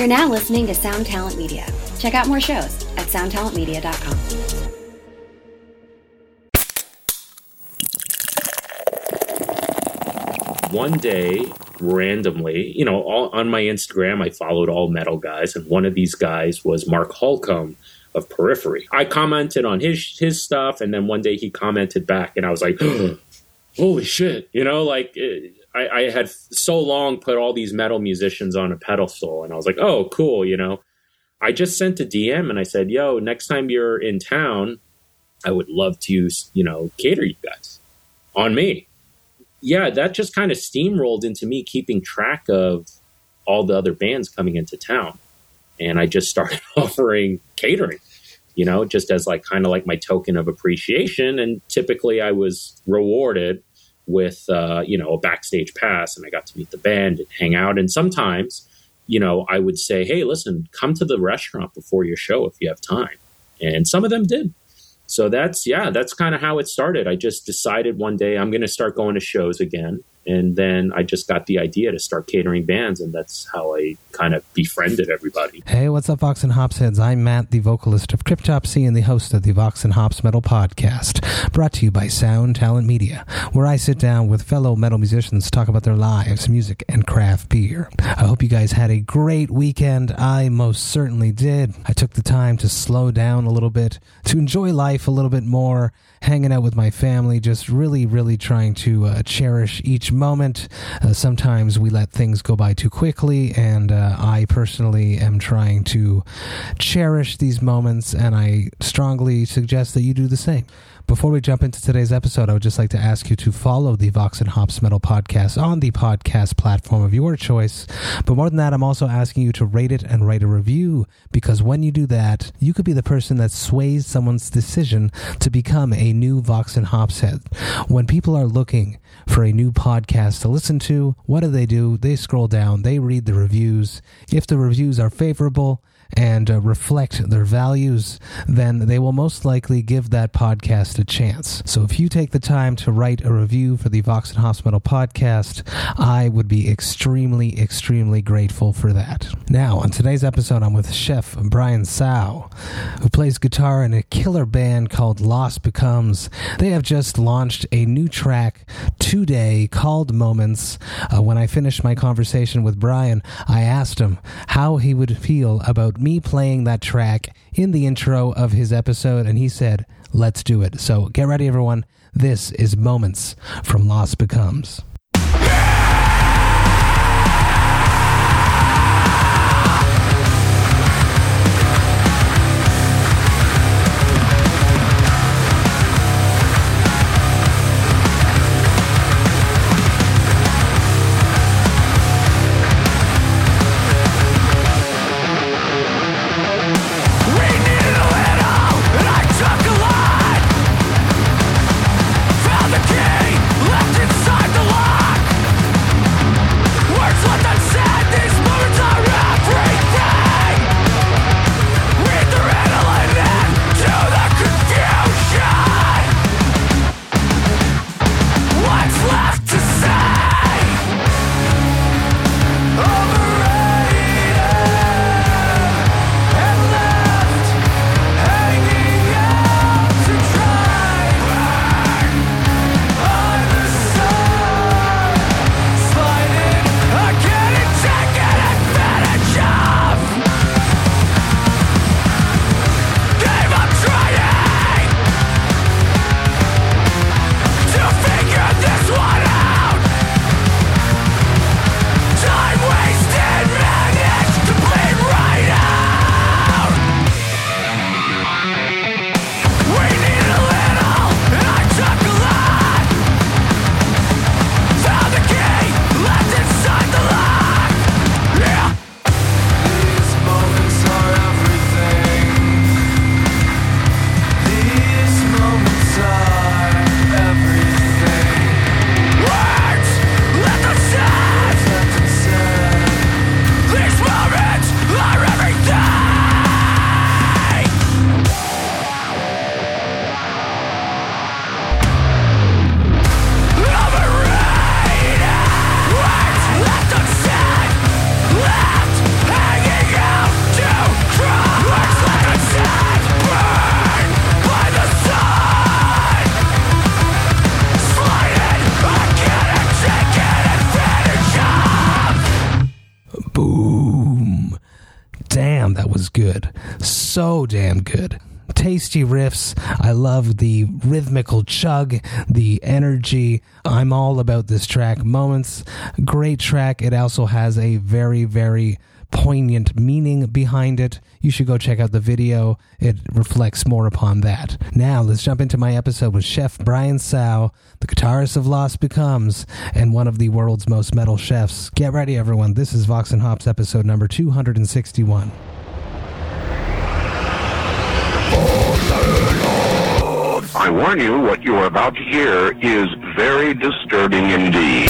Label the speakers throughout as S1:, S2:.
S1: You're now listening to Sound Talent Media. Check out more shows at soundtalentmedia.com.
S2: One day, randomly, on my Instagram, I followed all metal guys, and one of these guys was Mark Holcomb of Periphery. I commented on his stuff, and then one day he commented back, and I was like, holy shit, I had so long put all these metal musicians on a pedestal, and I was like, oh, cool, I just sent a DM, and I said, yo, next time you're in town, I would love to, cater you guys on me. Yeah, that just kind of steamrolled into me keeping track of all the other bands coming into town. And I just started offering catering, just as kind of my token of appreciation. And typically I was rewarded with, a backstage pass, and I got to meet the band and hang out. And sometimes, I would say, hey, listen, come to the restaurant before your show if you have time. And some of them did. So that's kind of how it started. I just decided one day I'm going to start going to shows again. And then I just got the idea to start catering bands, and that's how I kind of befriended everybody.
S3: Hey, what's up, Vox and Hops heads? I'm Matt, the vocalist of Cryptopsy and the host of the Vox and Hops Metal Podcast, brought to you by Sound Talent Media, where I sit down with fellow metal musicians to talk about their lives, music, and craft beer. I hope you guys had a great weekend. I most certainly did. I took the time to slow down a little bit, to enjoy life a little bit more, hanging out with my family, just really, really trying to cherish each moment. Sometimes we let things go by too quickly, and I personally am trying to cherish these moments, and I strongly suggest that you do the same. Before we jump into today's episode, I would just like to ask you to follow the Vox and Hops Metal Podcast on the podcast platform of your choice. But more than that, I'm also asking you to rate it and write a review, because when you do that, you could be the person that sways someone's decision to become a new Vox and Hops head. When people are looking for a new podcast to listen to, what do? They scroll down, they read the reviews. If the reviews are favorable and reflect their values, then they will most likely give that podcast a chance. So if you take the time to write a review for the Vox and Hops Metal Podcast, I would be extremely, extremely grateful for that. Now, on today's episode, I'm with Chef Brian Sau, who plays guitar in a killer band called Lost Becomes. They have just launched a new track today called Moments. When I finished my conversation with Brian, I asked him how he would feel about me playing that track in the intro of his episode, and he said, let's do it. So get ready, everyone. This is Moments from Lost Becomes.
S4: Found the key, left inside the light.
S3: was good. So damn good. Tasty riffs. I love the rhythmical chug, the energy. I'm all about this track. Moments. Great track. It also has a very, very poignant meaning behind it. You should go check out the video. It reflects more upon that. Now, let's jump into my episode with Chef Brian Tsao, the guitarist of Lost Becomes, and one of the world's most metal chefs. Get ready, everyone. This is Vox and Hops episode number 261.
S4: I warn you, what you are about to hear is very disturbing indeed.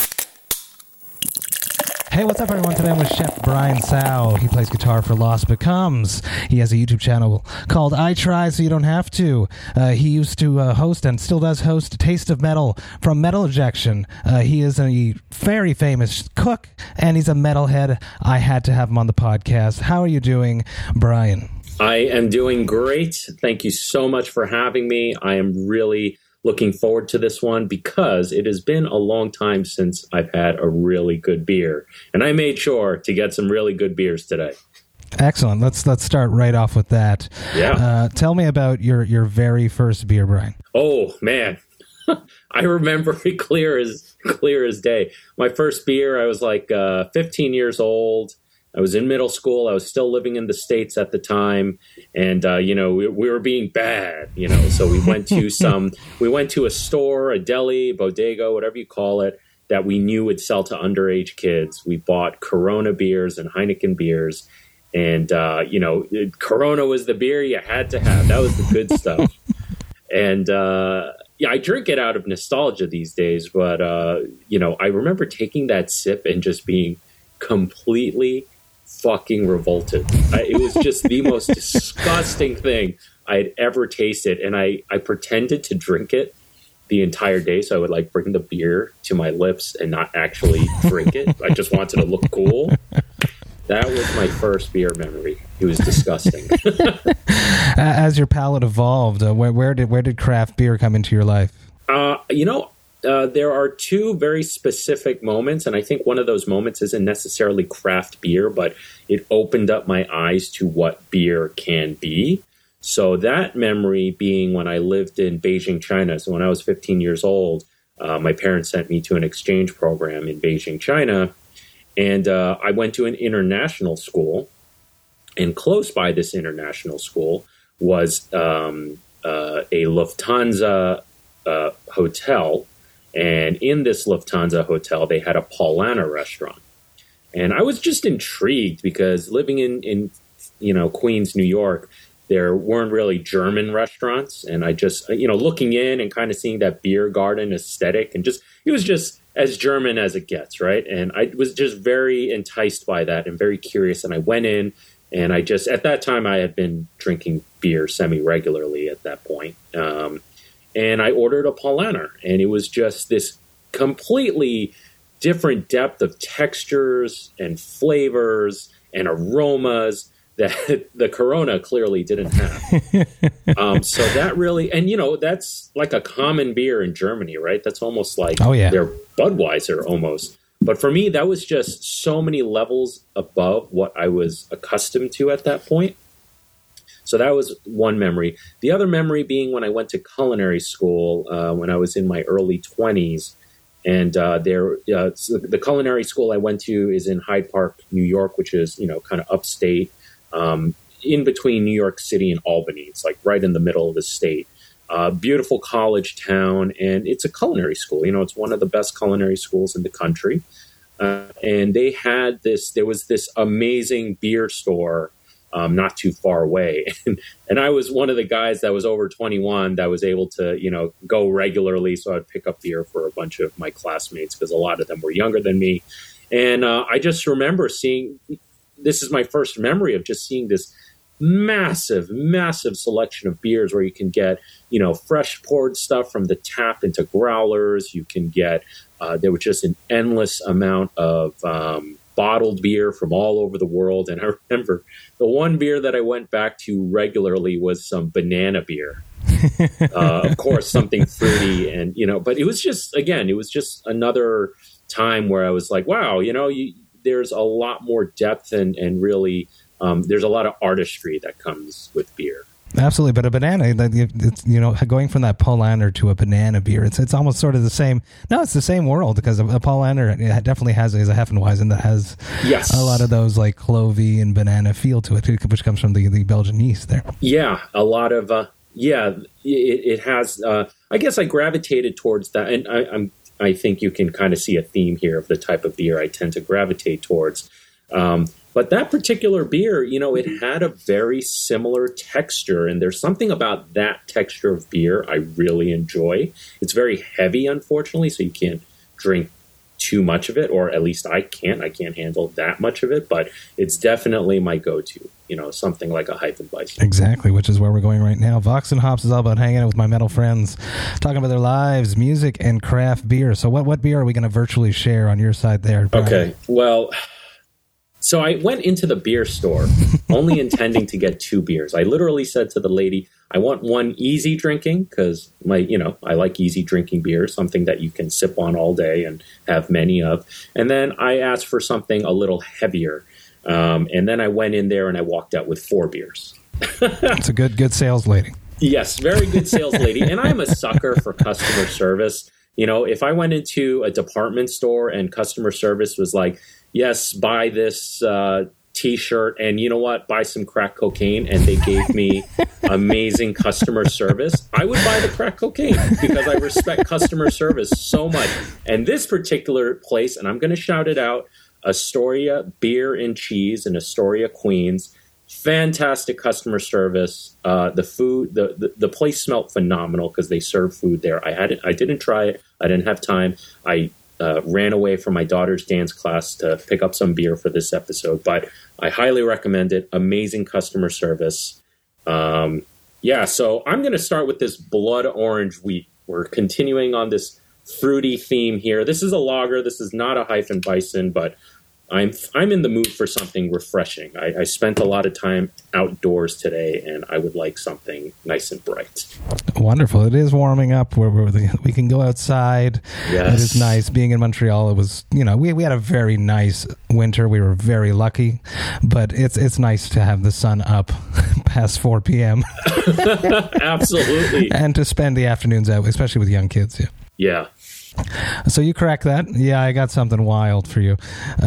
S3: Hey, what's up, everyone? Today I'm with Chef Brian Tsao. He plays guitar for Lost Becomes. He has a YouTube channel called I Try So You Don't Have To. He used to host and still does host Taste of Metal from Metal Ejection. He is a very famous cook, and he's a metalhead. I had to have him on the podcast. How are you doing, Brian?
S2: I am doing great. Thank you so much for having me. I am really looking forward to this one because it has been a long time since I've had a really good beer. And I made sure to get some really good beers today.
S3: Excellent. Let's start right off with that.
S2: Yeah.
S3: Tell me about your very first beer, Brian.
S2: Oh, man. I remember it clear as day. My first beer, I was like 15 years old. I was in middle school. I was still living in the States at the time. And, we were being bad, so we went to a store, a deli, bodega, whatever you call it, that we knew would sell to underage kids. We bought Corona beers and Heineken beers. And, Corona was the beer you had to have. That was the good stuff. And, I drink it out of nostalgia these days. But, I remember taking that sip and just being completely fucking revolted. It was just the most disgusting thing I had ever tasted. And I pretended to drink it the entire day. So I would bring the beer to my lips and not actually drink it. I just wanted to look cool. That was my first beer memory. It was disgusting.
S3: As your palate evolved, where did craft beer come into your life?
S2: There are two very specific moments, and I think one of those moments isn't necessarily craft beer, but it opened up my eyes to what beer can be. So that memory being when I lived in Beijing, China. So when I was 15 years old, my parents sent me to an exchange program in Beijing, China, and I went to an international school, and close by this international school was a Lufthansa hotel. And in this Lufthansa hotel, they had a Paulaner restaurant. And I was just intrigued because living in Queens, New York, there weren't really German restaurants. And I just, looking in and kind of seeing that beer garden aesthetic and it was just as German as it gets, right? And I was just very enticed by that and very curious. And I went in and at that time, I had been drinking beer semi-regularly at that point. And I ordered a Paulaner, and it was just this completely different depth of textures and flavors and aromas that the Corona clearly didn't have. So that really, and that's like a common beer in Germany, right? That's almost like their Budweiser almost. But for me, that was just so many levels above what I was accustomed to at that point. So that was one memory. The other memory being when I went to culinary school when I was in my early 20s. And the culinary school I went to is in Hyde Park, New York, which is, kind of upstate, in between New York City and Albany. It's like right in the middle of the state. Beautiful college town. And it's a culinary school. It's one of the best culinary schools in the country. And there was this amazing beer store not too far away. And I was one of the guys that was over 21 that was able to, go regularly. So I'd pick up beer for a bunch of my classmates because a lot of them were younger than me. And I just remember this is my first memory of just seeing this massive, massive selection of beers where you can get, fresh poured stuff from the tap into growlers. You can get, there was just an endless amount of bottled beer from all over the world. And I remember the one beer that I went back to regularly was some banana beer. Of course, something fruity and, but it was just another time where I was like, wow, there's a lot more depth and really there's a lot of artistry that comes with beer.
S3: Absolutely, but a banana, it's, going from that Polaner to a banana beer, it's almost sort of the same. No, it's the same world, because a Polaner definitely is a Hefeweizen that has a lot of those like clovey and banana feel to it, which comes from the Belgian yeast there.
S2: Yeah, a lot of it has. I guess I gravitated towards that, and I think you can kind of see a theme here of the type of beer I tend to gravitate towards. But that particular beer, it had a very similar texture, and there's something about that texture of beer I really enjoy. It's very heavy, unfortunately, so you can't drink too much of it, or at least I can't. I can't handle that much of it, but it's definitely my go-to, something like a Hefeweizen.
S3: Exactly, which is where we're going right now. Vox and Hops is all about hanging out with my metal friends, talking about their lives, music, and craft beer. So what beer are we going to virtually share on your side there, Brian?
S2: Okay, well... So I went into the beer store only intending to get 2 beers. I literally said to the lady, I want one easy drinking, because I like easy drinking beer, something that you can sip on all day and have many of. And then I asked for something a little heavier. And then I went in there and I walked out with 4 beers.
S3: It's a good sales lady.
S2: Yes, very good sales lady. And I'm a sucker for customer service. If I went into a department store and customer service was like, yes, buy this T-shirt, and you know what? Buy some crack cocaine, and they gave me amazing customer service, I would buy the crack cocaine, because I respect customer service so much. And this particular place, and I'm going to shout it out, Astoria Beer and Cheese in Astoria, Queens. Fantastic customer service. The food, the place smelled phenomenal, because they serve food there. I didn't try it. I didn't have time. I ran away from my daughter's dance class to pick up some beer for this episode, but I highly recommend it. Amazing customer service. So I'm going to start with this Blood Orange Wheat. We're continuing on this fruity theme here. This is a lager. This is not a Hefeweizen, but I'm in the mood for something refreshing. I spent a lot of time outdoors today, and I would like something nice and bright.
S3: Wonderful. It is warming up where we can go outside.
S2: Yes.
S3: It is nice. Being in Montreal, it was, we had a very nice winter. We were very lucky, but it's nice to have the sun up past 4 p.m.
S2: Absolutely.
S3: And to spend the afternoons out, especially with young kids.
S2: Yeah.
S3: So you crack that? Yeah, I got something wild for you.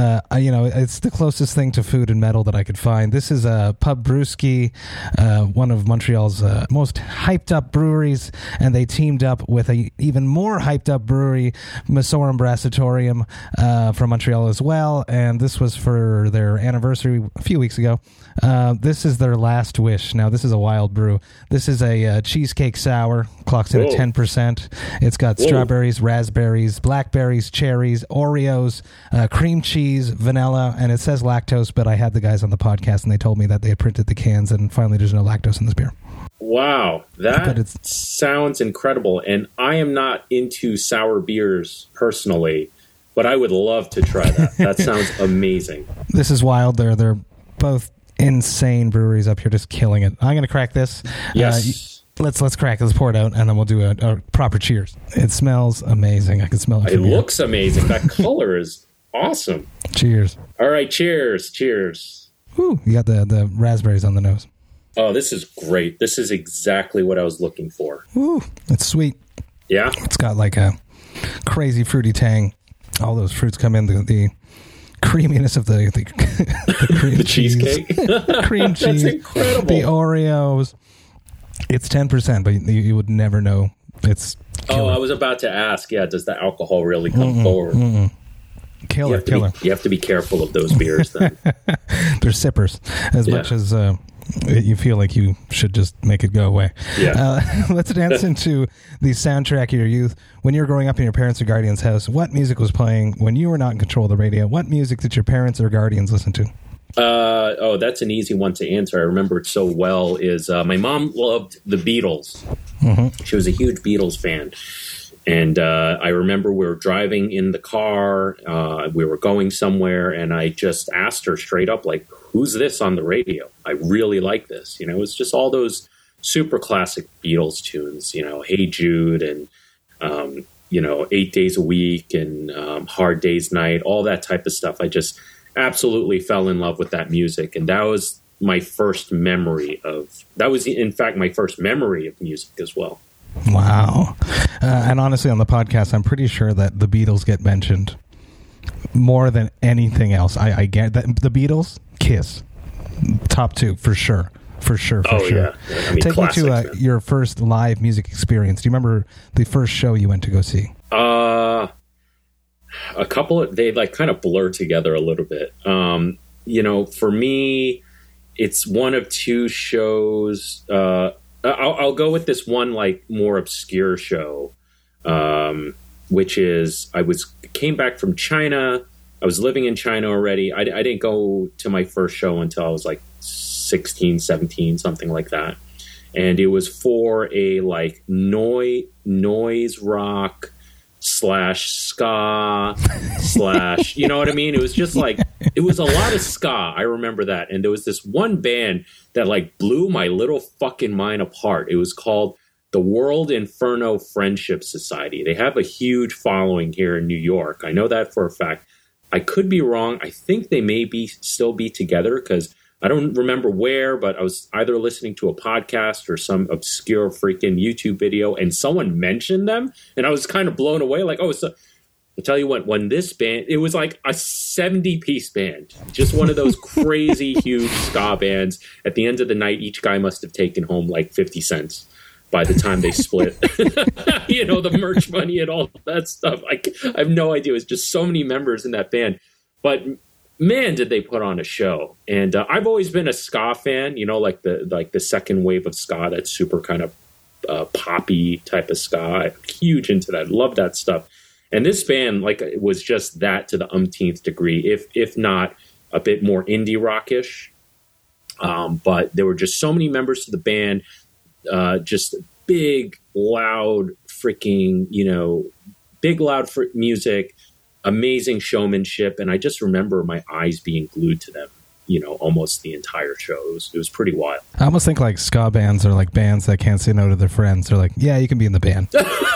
S3: It's the closest thing to food and metal that I could find. This is a Pub Brewski, one of Montreal's most hyped up breweries, and they teamed up with a even more hyped up brewery, Messorem Brassatorium, from Montreal as well. And this was for their anniversary a few weeks ago. This is their Last Wish. Now, this is a wild brew. This is a cheesecake sour, clocks in at 10%. It's got strawberries, raspberries, blackberries, cherries, Oreos, cream cheese, vanilla, and it says lactose, but I had the guys on the podcast and they told me that they had printed the cans, and finally there's no lactose in this beer.
S2: Wow, that sounds incredible. And I am not into sour beers personally, but I would love to try that. That sounds amazing.
S3: This is wild. They're both insane breweries up here, just killing it. I'm going to crack this.
S2: Yes.
S3: Let's crack it. Let's pour it out, and then we'll do a proper cheers. It smells amazing. I can smell it.
S2: It looks amazing. That color is awesome.
S3: Cheers.
S2: All right, cheers. Cheers.
S3: Woo, you got the raspberries on the nose.
S2: Oh, this is great. This is exactly what I was looking for.
S3: Woo, it's sweet.
S2: Yeah?
S3: It's got like a crazy fruity tang. All those fruits come in. The creaminess of the cream
S2: the
S3: cheese.
S2: Cheesecake.
S3: Cream cheese.
S2: That's incredible.
S3: The Oreos. It's 10%, but you would never know. It's killer.
S2: I was about to ask, does the alcohol really come forward?
S3: Killer.
S2: You have to be careful of those beers then.
S3: They're sippers as much as you feel like you should just make it go away.
S2: Yeah.
S3: Let's dance into the soundtrack of your youth. When you were growing up in your parents' or guardians' house, what music was playing when you were not in control of the radio? What music did your parents or guardians listen to?
S2: That's an easy one to answer. I remember it so well. Is my mom loved the Beatles. Mm-hmm. She was a huge Beatles fan. And I remember we were driving in the car. We were going somewhere, and I just asked her straight up, like, who's this on the radio? I really like this. It was just all those super classic Beatles tunes, Hey Jude and, 8 Days a Week and Hard Day's Night, all that type of stuff. I just absolutely fell in love with that music. And that was my first memory of music as well.
S3: Wow. And honestly, on the podcast, I'm pretty sure that the Beatles get mentioned more than anything else. I get that the Beatles, Kiss, top 2 for sure. For sure.
S2: Yeah. I mean,
S3: take me to your first live music experience. Do you remember the first show you went to go see?
S2: A couple they like kind of blur together a little bit. For me, it's one of 2 shows. I'll go with this one like more obscure show, which is came back from China. I was living in China already. I didn't go to my first show until I was like 16, 17, something like that. And it was for a like noise rock / ska / you know what I mean? It was just like, it was a lot of ska. I remember that. And there was this one band that like blew my little fucking mind apart. It was called the World Inferno Friendship Society. They have a huge following here in New York. I know that for a fact. I could be wrong. I think they may still be together because I don't remember where, but I was either listening to a podcast or some obscure freaking YouTube video and someone mentioned them. And I was kind of blown away. Like, I'll tell you what, when this band, it was like a 70-piece band, just one of those crazy huge ska bands. At the end of the night, each guy must have taken home like 50 cents by the time they split, the merch money and all that stuff. I have no idea. It was just so many members in that band. But man, did they put on a show. And I've always been a ska fan, like the second wave of ska, that super kind of poppy type of ska. I'm huge into that. Love that stuff. And this band, like, it was just that to the umpteenth degree, if not a bit more indie rockish. But there were just so many members of the band, just big, loud, freaking, big, loud music, amazing showmanship. And I just remember my eyes being glued to them, almost the entire show. It was pretty wild.
S3: I almost think like ska bands are like bands that can't say no to their friends. They're like, yeah, you can be in the band.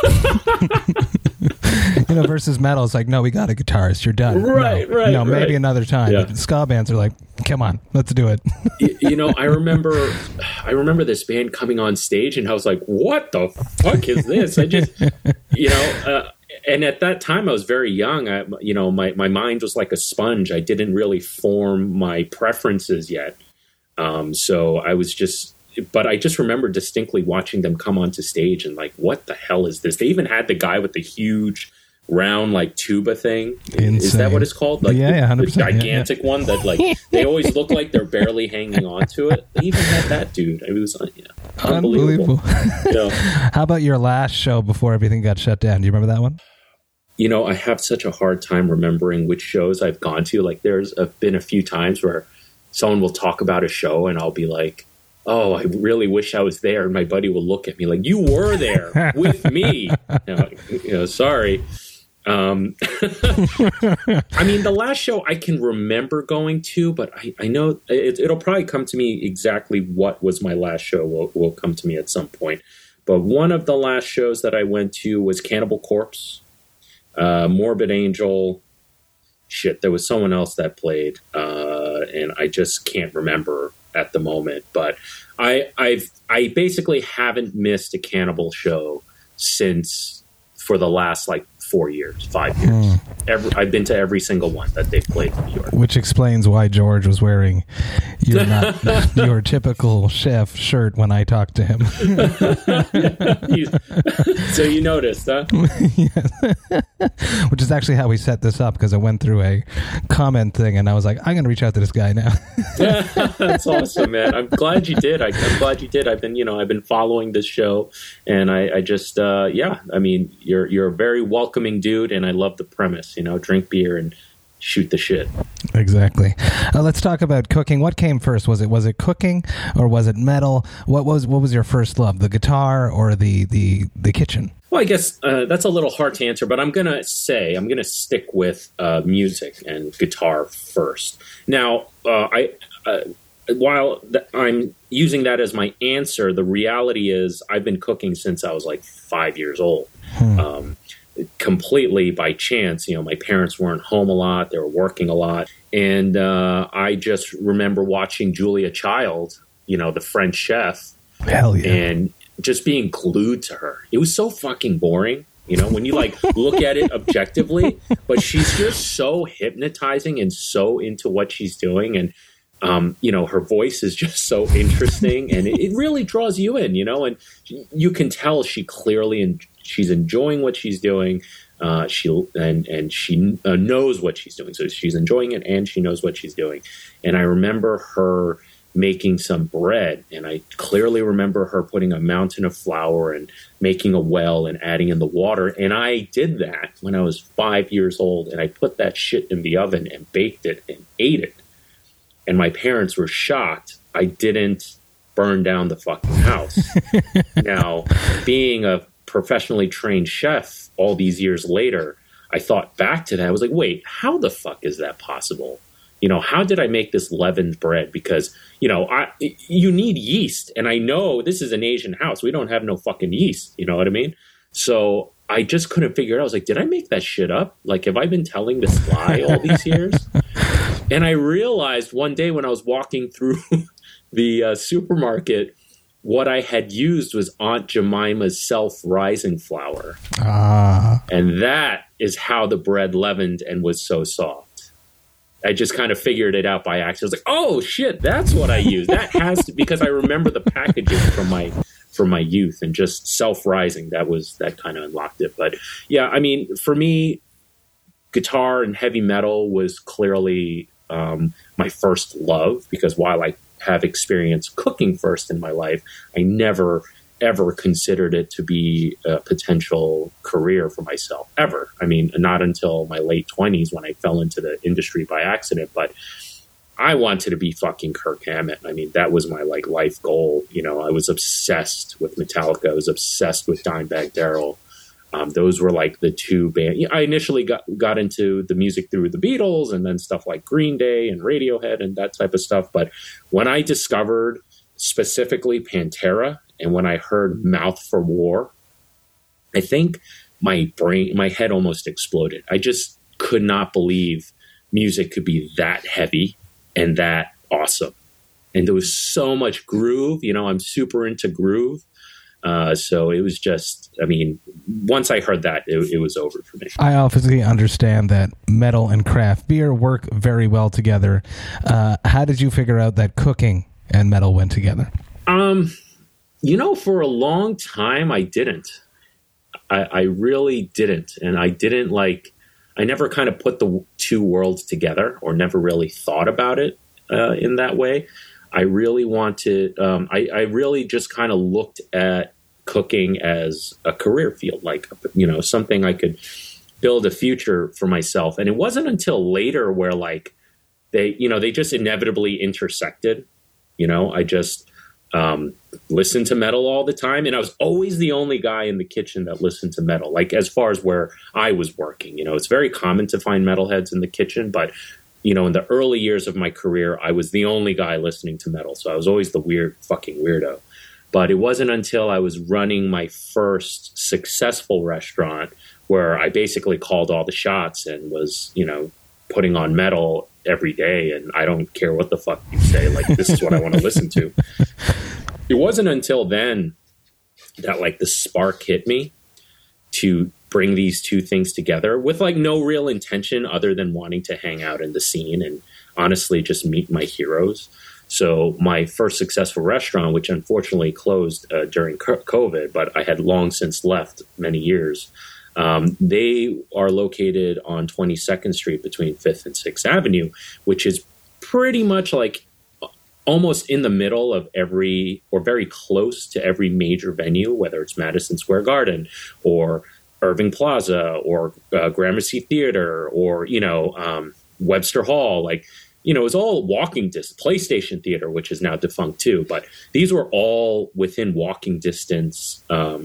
S3: Versus metal, it's like, no, we got a guitarist. You're done.
S2: Right.
S3: Maybe another time. Yeah. But ska bands are like, come on, let's do it.
S2: I remember this band coming on stage, and I was like, what the fuck is this? I just, and at that time I was very young. My mind was like a sponge. I didn't really form my preferences yet. So I was but I just remember distinctly watching them come onto stage and like, what the hell is this? They even had the guy with the huge round like tuba thing.
S3: Insane.
S2: Is that what it's called? Like,
S3: yeah, 100%,
S2: the gigantic one that like they always look like they're barely hanging on to it. They even had that dude. It was unbelievable.
S3: How about your last show before everything got shut down? Do you remember that one?
S2: I have such a hard time remembering which shows I've gone to. Like, there's been a few times where someone will talk about a show and I'll be like, oh, I really wish I was there. And my buddy will look at me like, you were there with me. Sorry. I mean, the last show I can remember going to, but I know it'll probably come to me exactly what was my last show will come to me at some point. But one of the last shows that I went to was Cannibal Corpse, Morbid Angel. Shit, there was someone else that played, and I just can't remember at the moment. But I basically haven't missed a Cannibal show for the last 5 years. I've been to every single one that they've played in New York.
S3: Which explains why George was wearing your typical chef shirt when I talked to him.
S2: So you noticed, huh?
S3: Yes. Which is actually how we set this up, because I went through a comment thing and I was like, I'm going to reach out to this guy now.
S2: That's awesome, man. I'm glad you did. I'm glad you did. I've been following this show, and I just, I mean, you're a very welcoming dude, and I love the premise, drink beer and shoot the shit.
S3: Exactly. Let's talk about cooking. What came first? Was it cooking or was it metal? What was your first love? The guitar or the kitchen?
S2: Well, I guess that's a little hard to answer, but I'm going to stick with music and guitar first. Now, while I'm using that as my answer, the reality is I've been cooking since I was 5 years old. completely by chance. My parents weren't home a lot. They were working a lot. And I just remember watching Julia Child, the French chef.
S3: Hell yeah.
S2: And just being glued to her. It was so fucking boring, when you look at it objectively, but she's just so hypnotizing and so into what she's doing. And, her voice is just so interesting and it really draws you in, and you can tell she's enjoying what she's doing. She knows what she's doing. So she's enjoying it and she knows what she's doing. And I remember her making some bread, and I clearly remember her putting a mountain of flour and making a well and adding in the water. And I did that when I was 5 years old, and I put that shit in the oven and baked it and ate it. And my parents were shocked I didn't burn down the fucking house. Now, being a professionally trained chef all these years later, I thought back to that. I was like, wait, how the fuck is that possible? How did I make this leavened bread? Because, you need yeast. And I know this is an Asian house. We don't have no fucking yeast. You know what I mean? So I just couldn't figure it out. I was like, did I make that shit up? Have I been telling this lie all these years? And I realized one day when I was walking through the supermarket, what I had used was Aunt Jemima's self-rising flour. And that is how the bread leavened and was so soft. I just kind of figured it out by accident. I was like, oh shit, that's what I use. That has to, because I remember the packaging from my youth and just self-rising. That kind of unlocked it. But yeah, I mean, for me, guitar and heavy metal was clearly my first love, because while I have experienced cooking first in my life, I never ever considered it to be a potential career for myself, ever. I mean, not until my late 20s when I fell into the industry by accident, but I wanted to be fucking Kirk Hammett. I mean, that was my life goal. I was obsessed with Metallica. I was obsessed with Dimebag Darrell. Those were the two bands. I initially got into the music through the Beatles and then stuff like Green Day and Radiohead and that type of stuff. But when I discovered specifically Pantera, and when I heard Mouth for War, I think my head almost exploded. I just could not believe music could be that heavy and that awesome. And there was so much groove. I'm super into groove. So it was just, I mean, once I heard that, it was over for me.
S3: I obviously understand that metal and craft beer work very well together. How did you figure out that cooking and metal went together?
S2: For a long time, I didn't. I really didn't. And I didn't I never kind of put the two worlds together or never really thought about it in that way. I really wanted, I really just kind of looked at cooking as a career field, something I could build a future for myself. And it wasn't until later where they just inevitably intersected. I just listened to metal all the time. And I was always the only guy in the kitchen that listened to metal, as far as where I was working. It's very common to find metalheads in the kitchen, but in the early years of my career, I was the only guy listening to metal. So I was always the weird fucking weirdo. But it wasn't until I was running my first successful restaurant where I basically called all the shots and was, putting on metal every day. And I don't care what the fuck you say. This is what I want to listen to. It wasn't until then that the spark hit me to bring these two things together with no real intention other than wanting to hang out in the scene and honestly just meet my heroes. So my first successful restaurant, which unfortunately closed during COVID, but I had long since left many years, they are located on 22nd Street between 5th and 6th Avenue, which is pretty much almost in the middle of every, or very close to every major venue, whether it's Madison Square Garden or Irving Plaza or Gramercy Theater or, Webster Hall. It was all walking distance. PlayStation Theater, which is now defunct too, but these were all within walking distance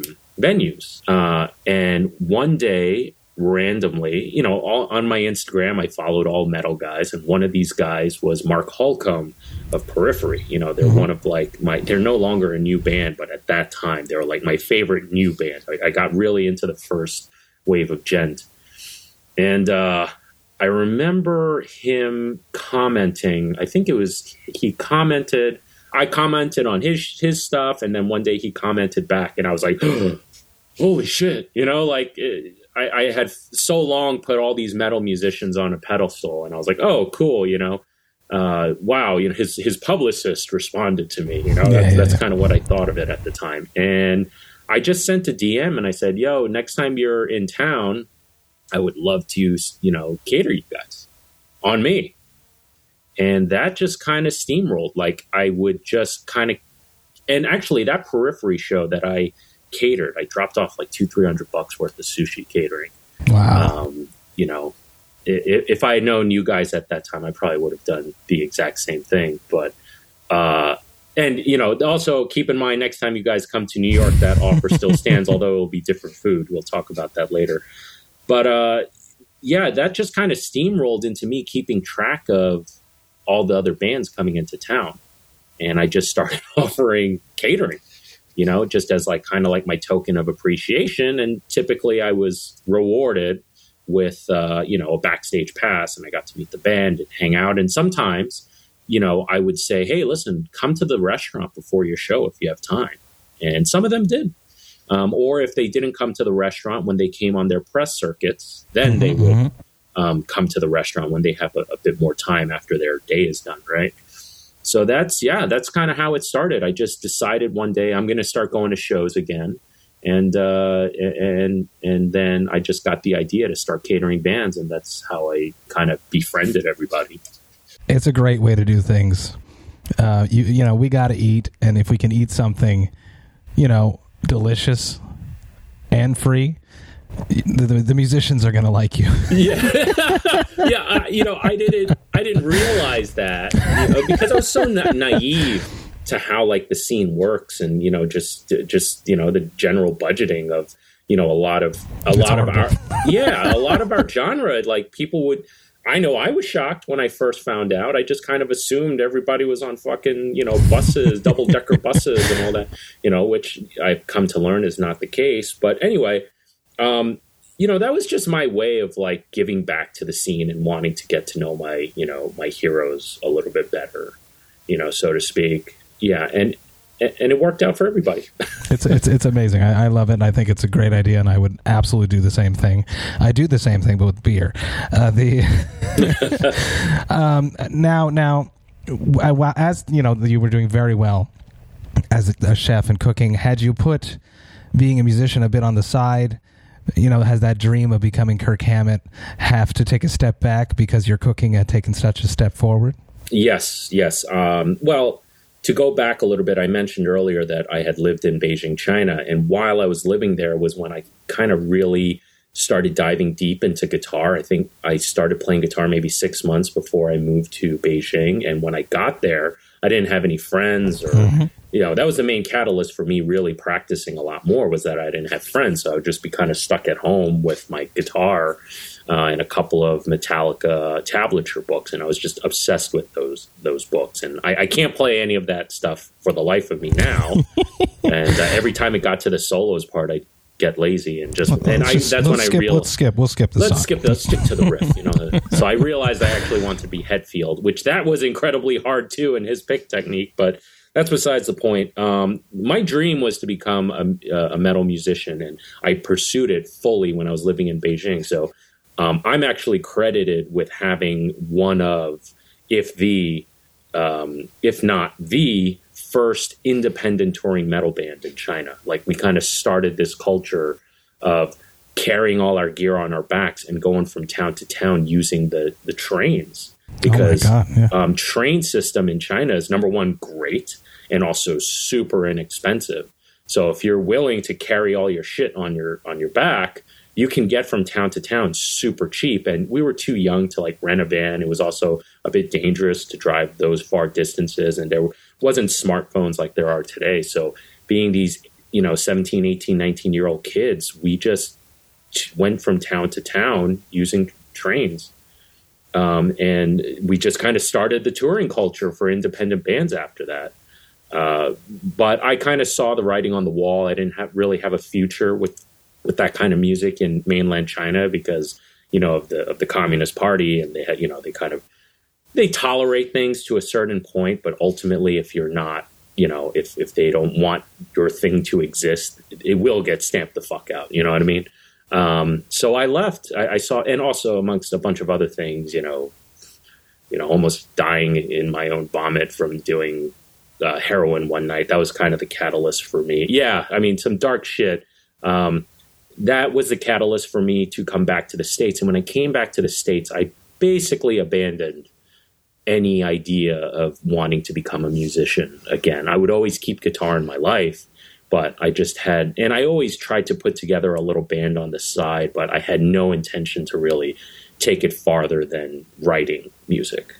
S2: venues. And one day, randomly, on my Instagram, I followed all metal guys, and one of these guys was Mark Holcomb of Periphery. They're one of they're no longer a new band, but at that time they were my favorite new band. I got really into the first wave of gent. And I remember him commenting, I think it was, I commented on his stuff, and then one day he commented back, and I was like, holy shit, I had so long put all these metal musicians on a pedestal, and I was like, oh, cool, wow, his publicist responded to me, that's kind of what I thought of it at the time. And I just sent a DM and I said, yo, next time you're in town, I would love to, cater you guys on me. And that just kind of steamrolled. Like I would just kind of, and actually that Periphery show that I catered, I dropped off like $200-300 worth of sushi catering.
S3: Wow.
S2: If I had known you guys at that time, I probably would have done the exact same thing. But, and, also keep in mind, next time you guys come to New York, that offer still stands, although it will be different food. We'll talk about that later. But, yeah, that just kind of steamrolled into me keeping track of all the other bands coming into town. And I just started offering catering, just as kind of my token of appreciation. And typically I was rewarded with, a backstage pass, and I got to meet the band and hang out. And sometimes, I would say, hey, listen, come to the restaurant before your show if you have time. And some of them did. Or if they didn't come to the restaurant when they came on their press circuits, then they would come to the restaurant when they have a bit more time after their day is done, right? So that's kind of how it started. I just decided one day I'm going to start going to shows again. And then I just got the idea to start catering bands, and that's how I kind of befriended everybody.
S3: It's a great way to do things. We got to eat, and if we can eat something, delicious and free, the musicians are going to like you.
S2: Yeah. I didn't realize that, because I was so naive to how the scene works, and just the general budgeting of a lot of our genre. People would. I know I was shocked when I first found out. I just kind of assumed everybody was on fucking, buses, double-decker buses and all that, which I've come to learn is not the case. But anyway, that was just my way of giving back to the scene and wanting to get to know my, my heroes a little bit better, so to speak. Yeah. And it worked out for everybody.
S3: It's amazing. I love it. And I think it's a great idea, and I would absolutely do the same thing. I do the same thing, but with beer. Now, as you were doing very well as a chef and cooking. Had you put being a musician a bit on the side? Has that dream of becoming Kirk Hammett have to take a step back because your cooking had taken such a step forward?
S2: Yes. Well, to go back a little bit, I mentioned earlier that I had lived in Beijing, China. And while I was living there was when I kind of really started diving deep into guitar. I think I started playing guitar maybe 6 months before I moved to Beijing. And when I got there, I didn't have any friends or, that was the main catalyst for me really practicing a lot more, was that I didn't have friends. So I would just be kind of stuck at home with my guitar and a couple of Metallica tablature books. And I was just obsessed with those books. And I can't play any of that stuff for the life of me now. And every time it got to the solos part, I'd get lazy and just, that's when I realized.
S3: We'll skip the song.
S2: Let's stick to the riff, So I realized I actually wanted to be Hetfield, which that was incredibly hard too in his pick technique, but that's besides the point. My dream was to become a metal musician, and I pursued it fully when I was living in Beijing. So I'm actually credited with having one of, if not the first independent touring metal band in China. We kind of started this culture of carrying all our gear on our backs and going from town to town using the trains. Because train system in China is, number one, great, and also super inexpensive. So if you're willing to carry all your shit on your back, you can get from town to town super cheap. And we were too young to rent a van. It was also a bit dangerous to drive those far distances, and there wasn't smartphones like there are today. So being these 17, 18, 19-year-old kids, we just went from town to town using trains. And we just kind of started the touring culture for independent bands after that. But I kind of saw the writing on the wall. I didn't really have a future with with that kind of music in mainland China because, you know, of the Communist Party, and they had, you know, they tolerate things to a certain point, but ultimately, if you're not, you know, if they don't want your thing to exist, it will get stamped the fuck out. You know what I mean? So I left. I saw, and also amongst a bunch of other things, you know, almost dying in my own vomit from doing heroin one night. That was kind of the catalyst for me. Yeah, I mean, some dark shit. That was the catalyst for me to come back to the States. And when I came back to the States, I basically abandoned any idea of wanting to become a musician again. I would always keep guitar in my life, but I just had, and I always tried to put together a little band on the side, but I had no intention to really take it farther than writing music.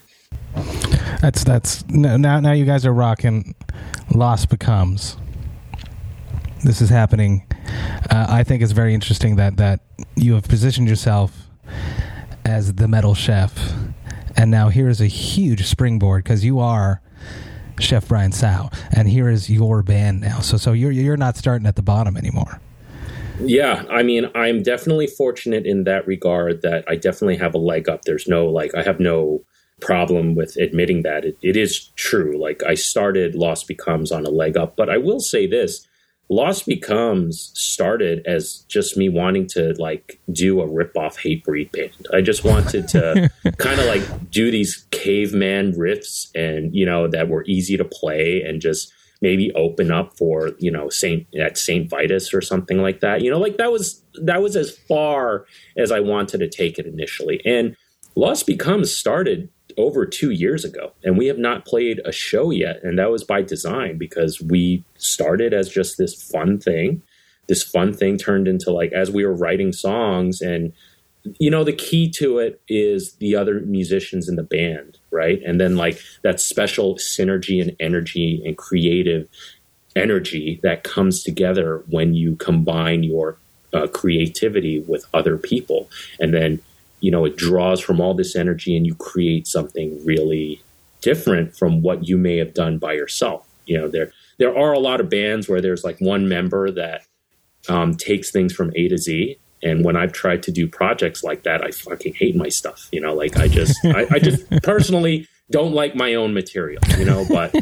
S3: That's now you guys are rocking Lost Becomes. This is happening. I think it's very interesting that you have positioned yourself as the metal chef, and now here is a huge springboard because you are Chef Brian Tsao, and here is your band now. So you're not starting at the bottom anymore.
S2: Yeah, I mean, I'm definitely fortunate in that regard that I definitely have a leg up. There's no, I have no problem with admitting that. It is true. Like, I started Lost Becomes on a leg up, but I will say this. Lost Becomes started as just me wanting to do a rip-off Hatebreed band. I just wanted to kind of do these caveman riffs and, that were easy to play and just maybe open up for, Saint Vitus or something like that. That was as far as I wanted to take it initially. And Lost Becomes started over 2 years ago, and we have not played a show yet. And that was by design because we started as just this fun thing. This fun thing turned into as we were writing songs, and the key to it is the other musicians in the band, right? And then that special synergy and energy and creative energy that comes together when you combine your creativity with other people. And then it draws from all this energy and you create something really different from what you may have done by yourself. There are a lot of bands where there's one member that takes things from A to Z. And when I've tried to do projects like that, I fucking hate my stuff. I just personally don't like my own material, but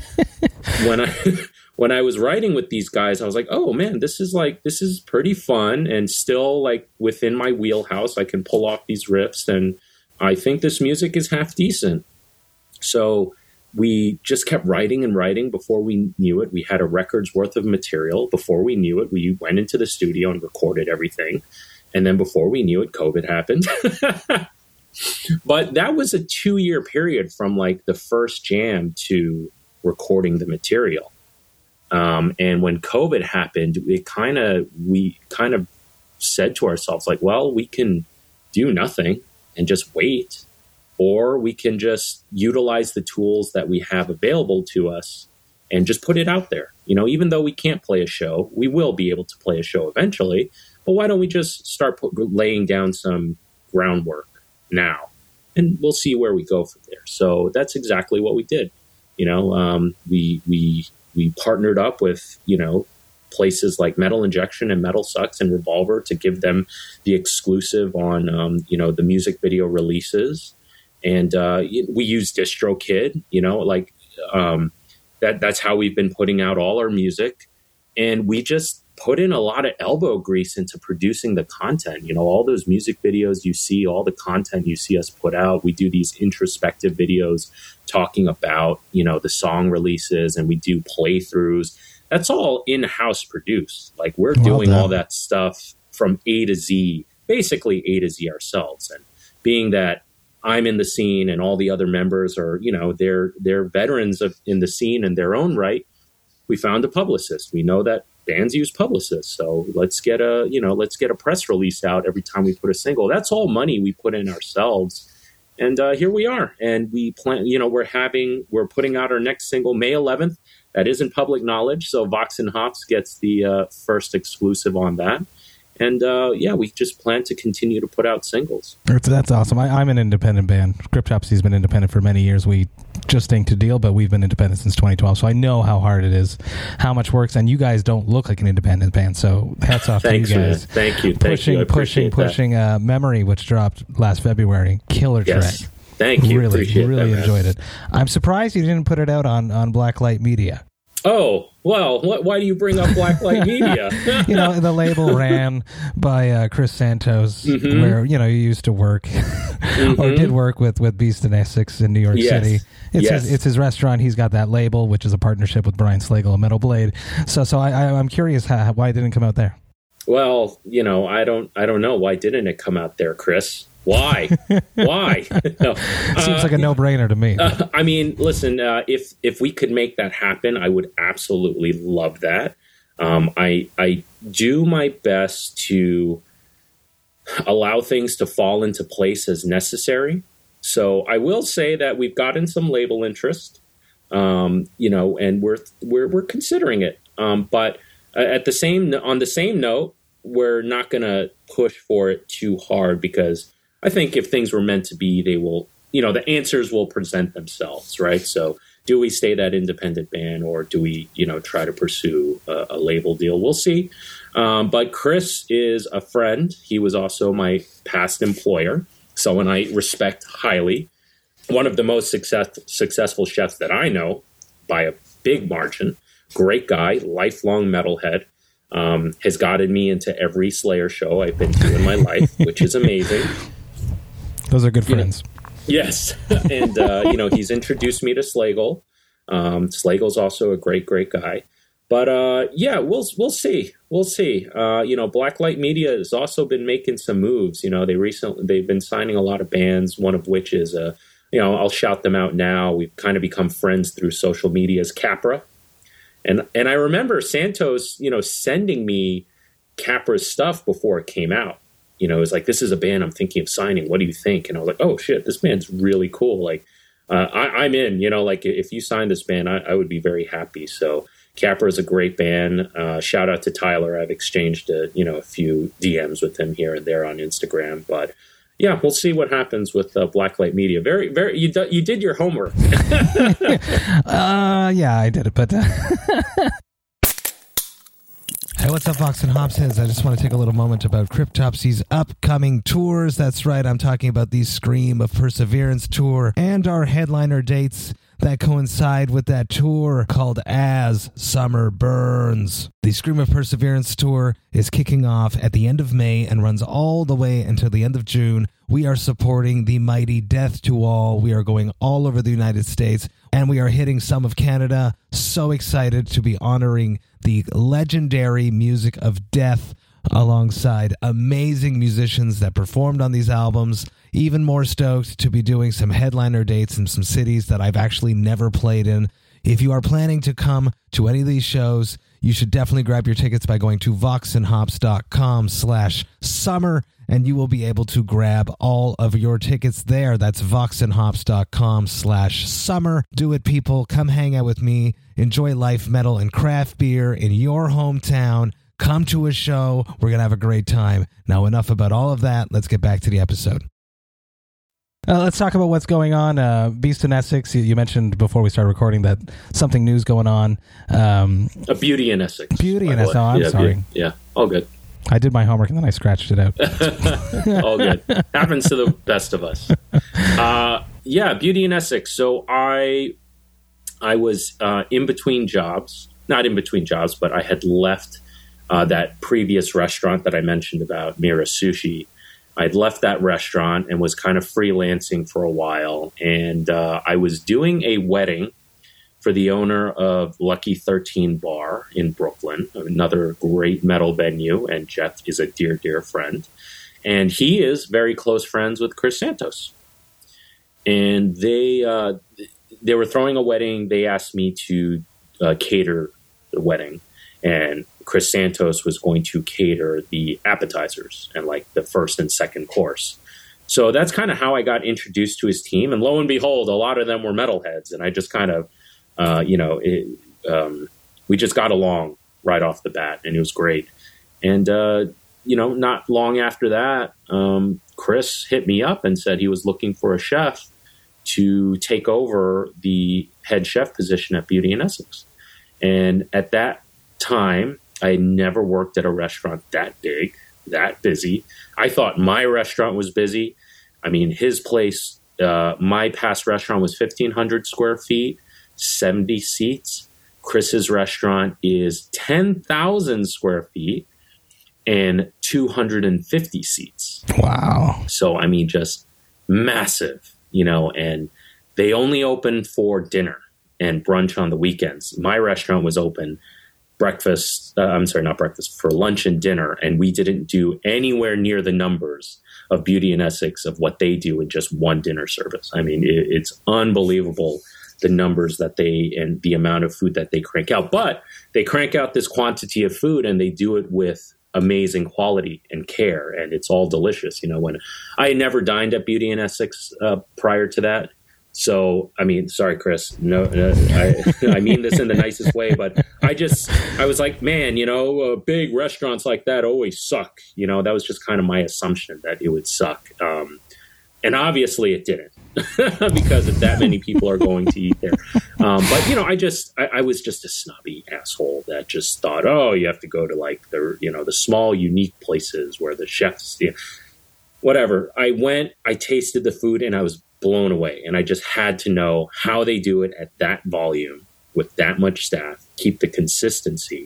S2: when I was writing with these guys, I was like, oh man, this is pretty fun and still within my wheelhouse. I can pull off these riffs and I think this music is half decent. So we just kept writing and writing. Before we knew it, we had a record's worth of material. Before we knew it, we went into the studio and recorded everything. And then before we knew it, COVID happened. But that was a 2-year period from the first jam to recording the material. And when COVID happened, we kind of said to ourselves, well, we can do nothing and just wait, or we can just utilize the tools that we have available to us and just put it out there. Even though we can't play a show, we will be able to play a show eventually. But why don't we just start laying down some groundwork now, and we'll see where we go from there. So that's exactly what we did. We partnered up with, places like Metal Injection and Metal Sucks and Revolver to give them the exclusive on, the music video releases. And we use DistroKid, that's how we've been putting out all our music. And we just put in a lot of elbow grease into producing the content. All those music videos you see, all the content you see us put out, we do these introspective videos talking about, the song releases, and we do playthroughs. That's all in-house produced. We're doing all that stuff from A to Z, basically A to Z ourselves. And being that I'm in the scene and all the other members are, they're veterans in the scene in their own right, we found a publicist. We know that bands use publicists, so let's get a press release out every time we put a single. That's all money we put in ourselves, and here we are. And we plan. We're putting out our next single May 11th. That isn't public knowledge, so Vox and Hops gets the first exclusive on that. And we just plan to continue to put out singles.
S3: That's awesome. I'm an independent band. Cryptopsy's been independent for many years. We just inked a deal, but we've been independent since 2012. So I know how hard it is, how much works. And you guys don't look like an independent band. So hats off to you guys.
S2: Man. Thank you.
S3: Pushing Memory, which dropped last February. Killer track.
S2: Yes. Thank you.
S3: Really enjoyed it. I'm surprised you didn't put it out on Blacklight Media.
S2: Oh, well, why do you bring up Blacklight Media?
S3: The label ran by Chris Santos, where, you used to work or did work with Beast in Essex in New York City. It's his restaurant. He's got that label, which is a partnership with Brian Slagle and Metal Blade. So I'm curious why it didn't come out there.
S2: Well, I don't know. Why didn't it come out there, Chris? Why? Why? No.
S3: Seems like a no-brainer to me.
S2: I mean, listen, if we could make that happen, I would absolutely love that. I do my best to allow things to fall into place as necessary. So I will say that we've gotten some label interest, and we're considering it. But on the same note, we're not going to push for it too hard, because I think if things were meant to be, they will, the answers will present themselves, right? So do we stay that independent band, or do we, try to pursue a label deal? We'll see. But Chris is a friend. He was also my past employer, someone I respect highly. One of the most successful chefs that I know by a big margin. Great guy, lifelong metalhead. Has gotten me into every Slayer show I've been to in my life, which is amazing.
S3: Those are good friends.
S2: Yes. And, he's introduced me to Slagle. Slagle's also a great, great guy. But, we'll see. We'll see. Blacklight Media has also been making some moves. They've been signing a lot of bands, one of which is, I'll shout them out now. We've kind of become friends through social media, as Capra. And I remember Santos, sending me Capra's stuff before it came out. It was like, this is a band I'm thinking of signing. What do you think? And I was like, oh, shit, this band's really cool. Like, I'm in, if you sign this band, I would be very happy. So Capra is a great band. Shout out to Tyler. I've exchanged, a few DMs with him here and there on Instagram. But yeah, we'll see what happens with Blacklight Media. Very, very. You did your homework.
S3: Yeah, I did it, but. Hey, what's up, Vox and Hopsheads? I just want to take a little moment about Cryptopsy's upcoming tours. That's right, I'm talking about the Scream of Perseverance tour and our headliner dates that coincide with that tour called As Summer Burns. The Scream of Perseverance tour is kicking off at the end of May and runs all the way until the end of June. We are supporting the mighty Death to All. We are going all over the United States, and we are hitting some of Canada. So excited to be honoring the legendary music of Death alongside amazing musicians that performed on these albums. Even more stoked to be doing some headliner dates in some cities that I've actually never played in. If you are planning to come to any of these shows, you should definitely grab your tickets by going to voxandhops.com/summer, and you will be able to grab all of your tickets there. That's voxandhops.com/summer. Do it, people. Come hang out with me. Enjoy life, metal, and craft beer in your hometown. Come to a show. We're going to have a great time. Now, enough about all of that. Let's get back to the episode. Let's talk about what's going on. Beast in Essex, you mentioned before we started recording that something new's going on.
S2: A Beauty in Essex.
S3: Beauty in Essex. Oh, I'm sorry.
S2: Yeah, all good.
S3: I did my homework and then I scratched it out.
S2: All good. Happens to the best of us. Beauty in Essex. So I was in between jobs. Not in between jobs, but I had left that previous restaurant that I mentioned about, Mira Sushi. I'd left that restaurant and was kind of freelancing for a while. And I was doing a wedding for the owner of Lucky 13 Bar in Brooklyn, another great metal venue. And Jeff is a dear, dear friend. And he is very close friends with Chris Santos. And they were throwing a wedding. They asked me to cater the wedding. And Chris Santos was going to cater the appetizers and like the first and second course. So that's kind of how I got introduced to his team. And lo and behold, a lot of them were metalheads. And I just kind of, we just got along right off the bat, and it was great. And not long after that, Chris hit me up and said he was looking for a chef to take over the head chef position at Beauty and Essex. And at that time, I had never worked at a restaurant that big, that busy. I thought my restaurant was busy. I mean, his place, my past restaurant was 1,500 square feet, 70 seats. Chris's restaurant is 10,000 square feet and 250 seats.
S3: Wow.
S2: So, I mean, just massive, and they only open for dinner and brunch on the weekends. My restaurant was open for lunch and dinner, and we didn't do anywhere near the numbers of Beauty and Essex of what they do in just one dinner service. I mean, it's unbelievable, the numbers that and the amount of food that they crank out. But they crank out this quantity of food, and they do it with amazing quality and care, and it's all delicious. When I had never dined at Beauty and Essex prior to that. So, I mean, sorry, Chris, no, I mean this in the nicest way, but I was like, man, big restaurants like that always suck. That was just kind of my assumption that it would suck. And obviously it didn't because if that many people are going to eat there. But, I was just a snobby asshole that just thought, oh, you have to go to like the small, unique places where the chefs, whatever. I went, I tasted the food, and I was blown away. And I just had to know how they do it at that volume with that much staff, keep the consistency.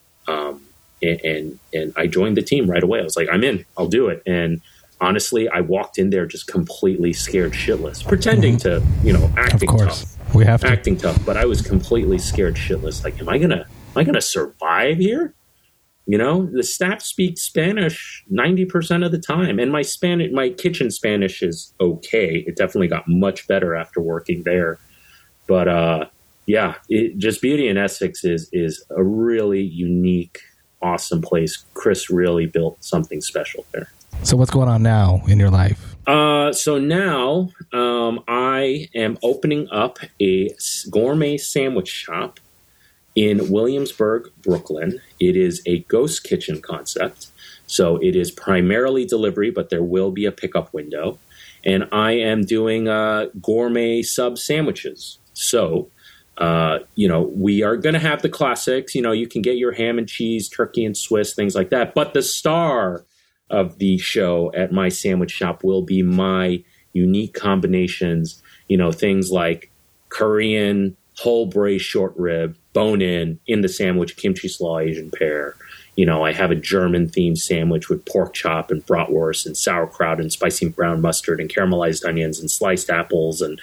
S2: And I joined the team right away. I was like, I'm in, I'll do it. And honestly, I walked in there just completely scared shitless, pretending to, acting tough.
S3: We have to.
S2: Acting tough, but I was completely scared shitless. Like, am I gonna survive here? The staff speaks Spanish 90% of the time, and my kitchen Spanish is okay. It definitely got much better after working there. But just Beauty and Essex is a really unique, awesome place. Chris really built something special there.
S3: So what's going on now in your life?
S2: So now I am opening up a gourmet sandwich shop in Williamsburg, Brooklyn. It is a ghost kitchen concept. So it is primarily delivery, but there will be a pickup window. And I am doing gourmet sub sandwiches. So, we are going to have the classics. You can get your ham and cheese, turkey and Swiss, things like that. But the star of the show at my sandwich shop will be my unique combinations, things like Korean whole braised short rib, bone in the sandwich, kimchi slaw, Asian pear. I have a German themed sandwich with pork chop and bratwurst and sauerkraut and spicy brown mustard and caramelized onions and sliced apples and,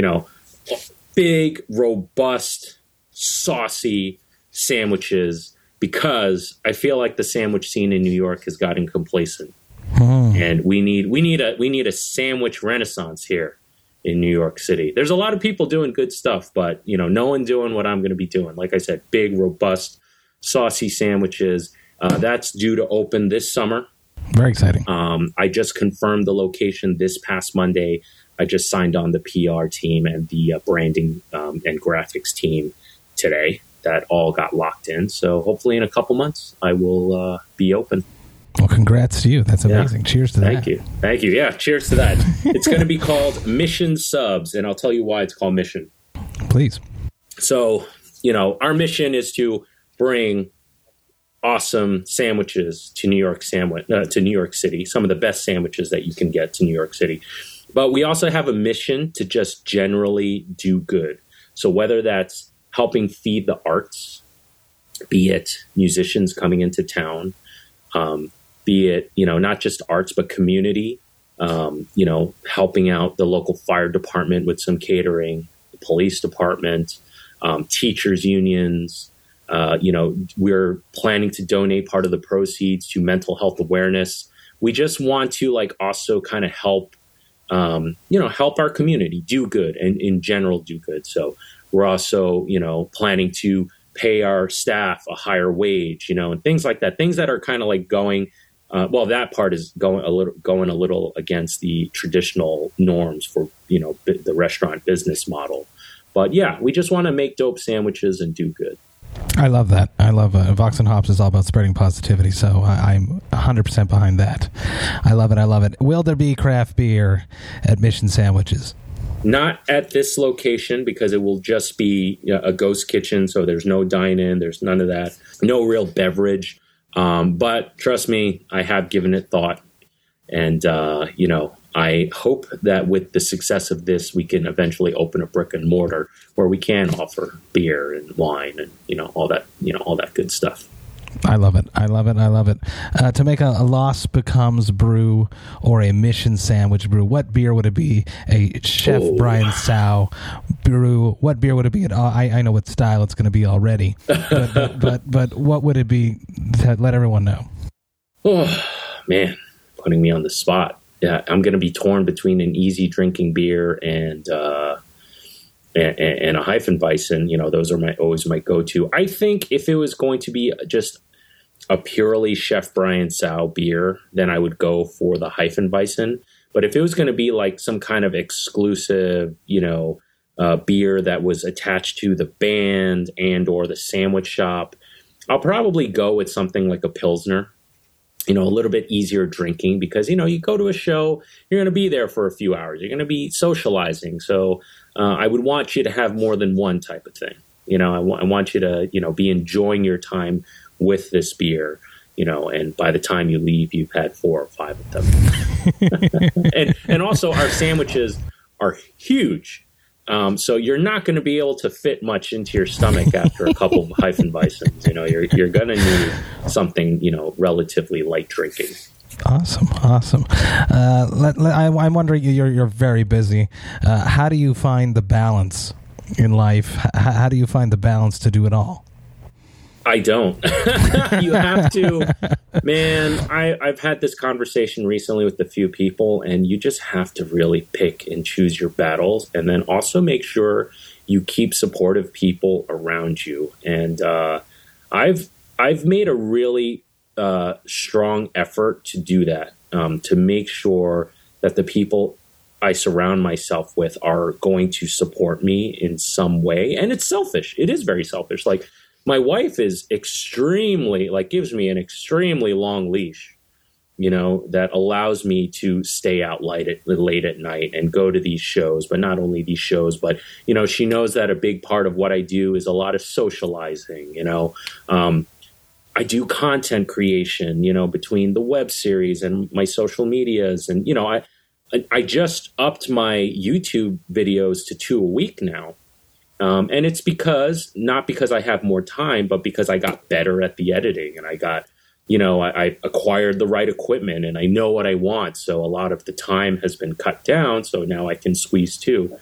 S2: big, robust, saucy sandwiches, because I feel like the sandwich scene in New York has gotten complacent. And we need a sandwich renaissance here in New York City. There's a lot of people doing good stuff, but no one doing what I'm going to be doing. Like I said, big, robust, saucy sandwiches. That's due to open this summer.
S3: Very exciting.
S2: I just confirmed the location this past Monday. I just signed on the PR team and the branding and graphics team today. That all got locked in. So hopefully in a couple months, I will be open.
S3: Well, congrats to you. That's amazing. Yeah. Cheers to that.
S2: Thank you. Yeah, cheers to that. It's going to be called Mission Subs, and I'll tell you why it's called Mission.
S3: Please.
S2: So, our mission is to bring awesome sandwiches to New York City, some of the best sandwiches that you can get to New York City. But we also have a mission to just generally do good. So whether that's helping feed the arts, be it musicians coming into town, be it, not just arts, but community, helping out the local fire department with some catering, the police department, teachers unions. We're planning to donate part of the proceeds to mental health awareness. We just want to also kind of help, help our community do good and in general do good. So we're also, planning to pay our staff a higher wage, and things like that. Things that are kind of going. That part is going a little against the traditional norms for the restaurant business model. But yeah, we just want to make dope sandwiches and do good.
S3: I love that. I love Vox and Hops is all about spreading positivity, so I'm 100% behind that. I love it. I love it. Will there be craft beer at Mission Sandwiches?
S2: Not at this location, because it will just be a ghost kitchen, so there's no dine-in, there's none of that, no real beverage. But trust me, I have given it thought, and I hope that with the success of this, we can eventually open a brick and mortar where we can offer beer and wine and all that good stuff.
S3: I love it. I love it. I love it. To make a Lost Becomes brew or a Mission Sandwich brew, what beer would it be? A Chef Brian Sau brew. What beer would it be? I know what style it's going to be already, but what would it be to let everyone know? Oh,
S2: man, putting me on the spot. Yeah, I'm going to be torn between an easy drinking beer and a Hefeweizen. Those are always my go-to. I think if it was going to be just a purely Chef Brian Sau beer, then I would go for the Hefeweizen. But if it was going to be like some kind of exclusive, beer that was attached to the band and or the sandwich shop, I'll probably go with something like a Pilsner. A little bit easier drinking because, you go to a show, you're going to be there for a few hours. You're going to be socializing. So I would want you to have more than one type of thing. I want you to, be enjoying your time with this beer, and by the time you leave, you've had 4 or 5 of them. and also our sandwiches are huge. So you're not going to be able to fit much into your stomach after a couple of Hefeweizens. You're going to need something, relatively light drinking.
S3: Awesome. I'm wondering, you're very busy. How do you find the balance in life? How do you find the balance to do it all?
S2: I don't. You have to, man. I've had this conversation recently with a few people, and you just have to really pick and choose your battles, and then also make sure you keep supportive people around you. And I've made a really strong effort to do that, to make sure that the people I surround myself with are going to support me in some way. And it's selfish. It is very selfish. Like, my wife is gives me an extremely long leash, that allows me to stay out late at night and go to these shows. But not only these shows, but, she knows that a big part of what I do is a lot of socializing, I do content creation, between the web series and my social medias. And, I just upped my YouTube videos to 2 a week now. And it's not because I have more time, but because I got better at the editing and I got, I acquired the right equipment and I know what I want. So a lot of the time has been cut down. So now I can squeeze 2.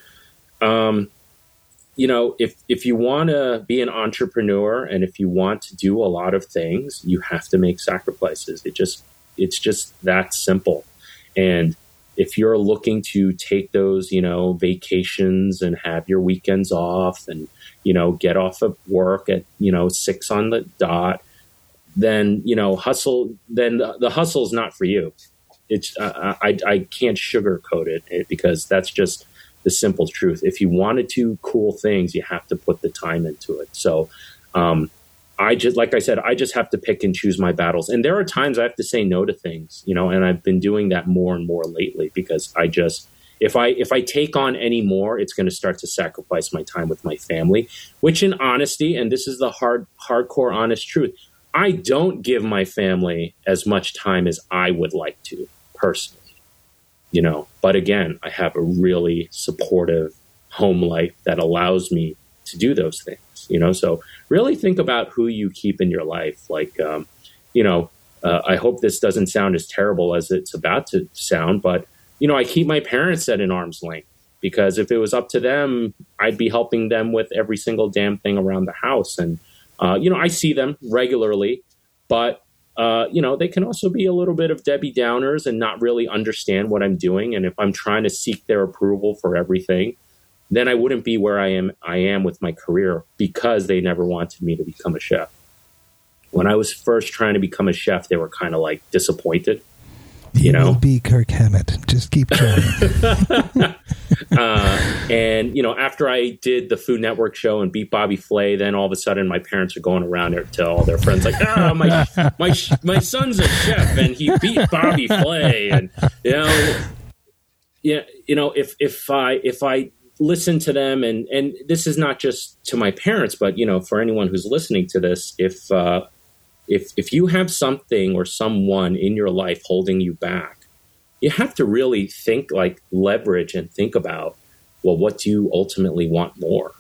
S2: If you want to be an entrepreneur and if you want to do a lot of things, you have to make sacrifices. It's just that simple. And if you're looking to take those, vacations and have your weekends off and, get off of work at, 6 on the dot, then, hustle, then the hustle is not for you. It's, I can't sugarcoat it because that's just the simple truth. If you want to do cool things, you have to put the time into it. So, I just have to pick and choose my battles. And there are times I have to say no to things, and I've been doing that more and more lately because if I take on any more, it's going to start to sacrifice my time with my family, which in honesty, and this is the hardcore honest truth, I don't give my family as much time as I would like to personally, but again, I have a really supportive home life that allows me to do those things. So really think about who you keep in your life. Like, I hope this doesn't sound as terrible as it's about to sound, but, I keep my parents at an arm's length because if it was up to them, I'd be helping them with every single damn thing around the house. And, I see them regularly, but, they can also be a little bit of Debbie Downers and not really understand what I'm doing. And if I'm trying to seek their approval for everything, then I wouldn't be where I am with my career because they never wanted me to become a chef. When I was first trying to become a chef, they were kind of like disappointed.
S3: You will be Kirk Hammett. Just keep trying.
S2: And, after I did the Food Network show and beat Bobby Flay, then all of a sudden my parents are going around there to all their friends like, my son's a chef and he beat Bobby Flay. And, if I listen to them, and this is not just to my parents, but, for anyone who's listening to this, if you have something or someone in your life holding you back, you have to really think, like, leverage and think about, well, what do you ultimately want more?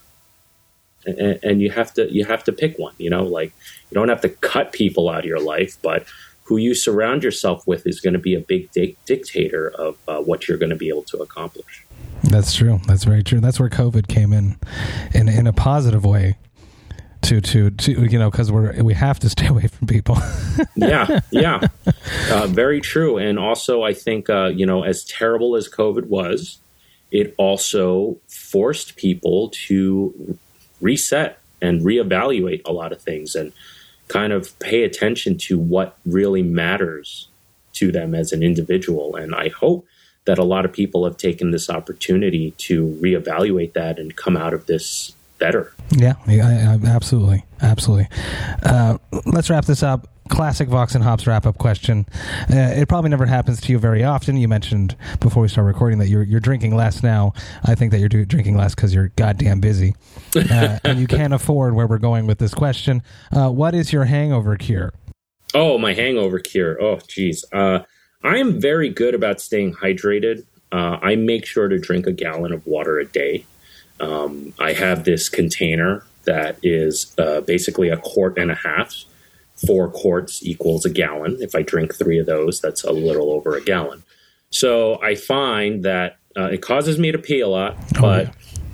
S2: And you have to pick one, like, you don't have to cut people out of your life, but who you surround yourself with is going to be a big dictator of what you're going to be able to accomplish.
S3: That's true. That's very true. That's where COVID came in a positive way. To because we have to stay away from people.
S2: Yeah, very true. And also, I think as terrible as COVID was, it also forced people to reset and reevaluate a lot of things and kind of pay attention to what really matters to them as an individual. And I hope that a lot of people have taken this opportunity to reevaluate that and come out of this better.
S3: Yeah, absolutely. Let's wrap this up. Classic Vox and Hops wrap-up question. It probably never happens to you very often. You mentioned before we start recording that you're drinking less now. I think that you're drinking less because you're goddamn busy. And you can't afford where we're going with this question. What is your hangover cure?
S2: Oh, my hangover cure. Oh, geez. I am very good about staying hydrated. I make sure to drink a gallon of water a day. I have this container that is basically 1.5 quarts. 4 quarts equals a gallon. If I drink 3 of those, that's a little over a gallon. So I find that it causes me to pee a lot, but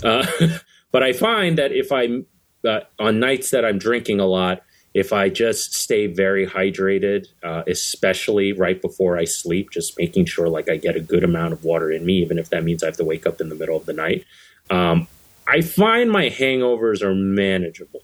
S2: I find that if I'm on nights that I'm drinking a lot, if I just stay very hydrated, especially right before I sleep, just making sure like I get a good amount of water in me, even if that means I have to wake up in the middle of the night, I find my hangovers are manageable.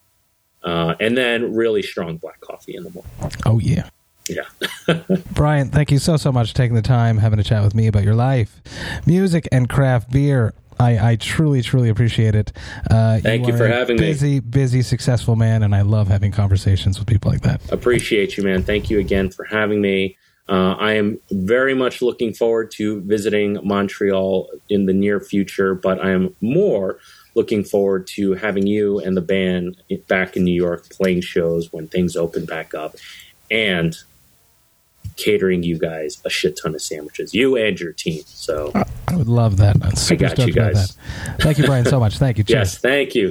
S2: And then really strong black coffee in the morning.
S3: Oh, yeah.
S2: Yeah.
S3: Brian, thank you so much for taking the time, having a chat with me about your life, music, and craft beer. I truly, truly appreciate it.
S2: Thank you for having me.
S3: Busy, successful man, and I love having conversations with people like that.
S2: Appreciate you, man. Thank you again for having me. I am very much looking forward to visiting Montreal in the near future, but I am more looking forward to having you and the band back in New York playing shows when things open back up and catering you guys a shit ton of sandwiches, you and your team. So
S3: I would love that. I'm super
S2: I got you guys.
S3: Thank you, Brian, so much. Thank you. Cheers.
S2: Yes, thank you.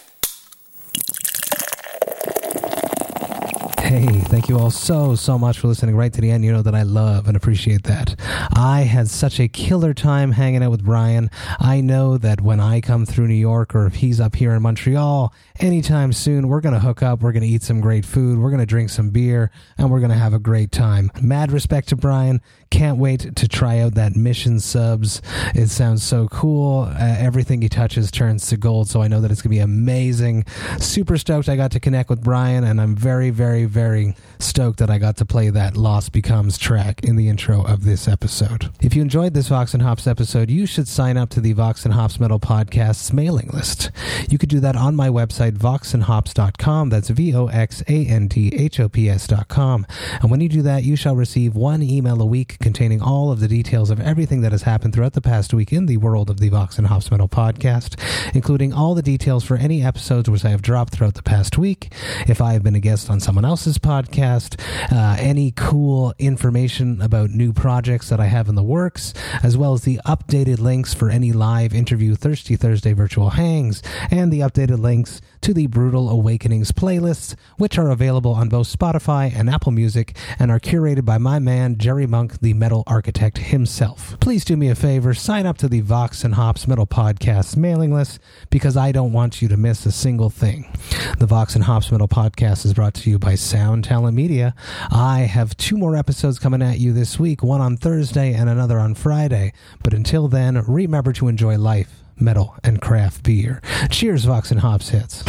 S3: Hey, thank you all so much for listening right to the end. You know that I love and appreciate that. I had such a killer time hanging out with Brian. I know that when I come through New York or if he's up here in Montreal anytime soon, we're going to hook up, we're going to eat some great food, we're going to drink some beer, and we're going to have a great time. Mad respect to Brian. Can't wait to try out that Mission subs. It sounds so cool. Everything he touches turns to gold, so I know that it's going to be amazing. Super stoked I got to connect with Brian, and I'm very, very, very stoked that I got to play that Lost Becomes track in the intro of this episode. If you enjoyed this Vox and Hops episode, you should sign up to the Vox and Hops Metal Podcast's mailing list. You could do that on my website, voxandhops.com. That's VOXANDHOPS.com. And when you do that, you shall receive one email a week containing all of the details of everything that has happened throughout the past week in the world of the Vox and Hops Metal Podcast, including all the details for any episodes which I have dropped throughout the past week, if I have been a guest on someone else's podcast, any cool information about new projects that I have in the works, as well as the updated links for any live interview Thirsty Thursday virtual hangs, and the updated links to the Brutal Awakenings playlists, which are available on both Spotify and Apple Music and are curated by my man Jerry Monk, the metal architect himself. Please do me a favor, sign up to the Vox and Hops Metal Podcast mailing list, because I don't want you to miss a single thing. The Vox and Hops Metal Podcast is brought to you by Sound Talent Media. I have 2 more episodes coming at you this week, one on Thursday and another on Friday. But until then, remember to enjoy life, metal, and craft beer. Cheers, Vox and Hops hits.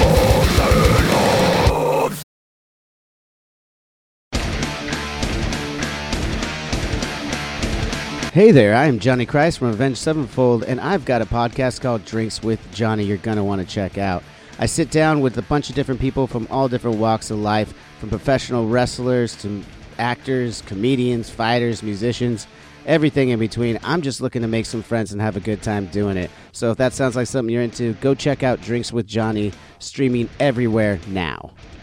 S5: Hey there, I am Johnny Christ from Avenged Sevenfold, and I've got a podcast called Drinks with Johnny you're going to want to check out. I sit down with a bunch of different people from all different walks of life, from professional wrestlers to actors, comedians, fighters, musicians, everything in between. I'm just looking to make some friends and have a good time doing it. So if that sounds like something you're into, go check out Drinks with Johnny, streaming everywhere now.